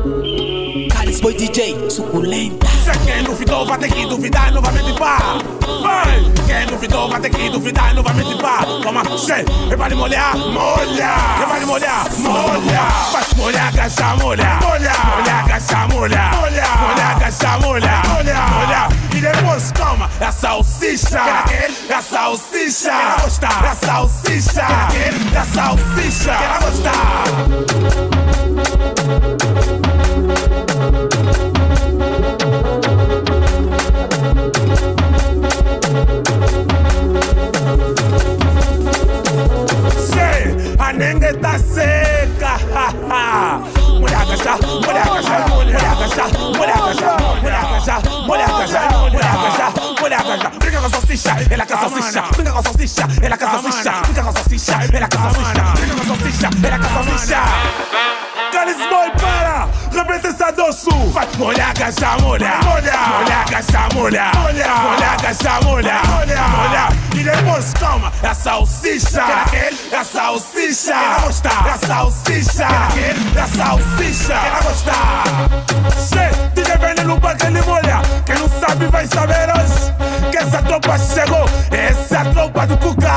Caris Boy DJ, suculenta. Quem duvidou vai ter que duvidar novamente, pá. Vai! Quem duvidou vai ter que duvidar novamente, pá. Toma, che, vai molhar, molha. Vai molhar, molha. Vai molhar, agacha, molha. Molha, molhar, agacha, molha. Molha, molhar, agacha, molha. Molha, molha. E depois toma, é a salsicha. É a salsicha. Ela gosta. É a salsicha. É a salsicha. Ela gosta. A nengue tá seca. Mulher agacha, mulher agacha, mulher agacha, mulher agacha, mulher agacha, mulher agacha, mulher agacha, mulher agacha. Brinca com a salsicha, ela com a salsicha. Brinca com a salsicha, ela com a salsicha. Brinca com a salsicha, ela com a salsicha. Brinca com a salsicha, ela com a salsicha. Caris Boy, para! Repete esse adoço! Vai! Molha, agacha, molha! Molha! Molha, agacha, molha! Molha! Molha, agacha, molha! Molha! Molha! E depois toma! É a salsicha! É a salsicha! Ela gosta! É a salsicha! É a salsicha! Ela gosta! Che! DJ Veneno para que ele molha! Quem não sabe vai saber hoje! Que essa tropa chegou! Essa é a tropa do Cuca!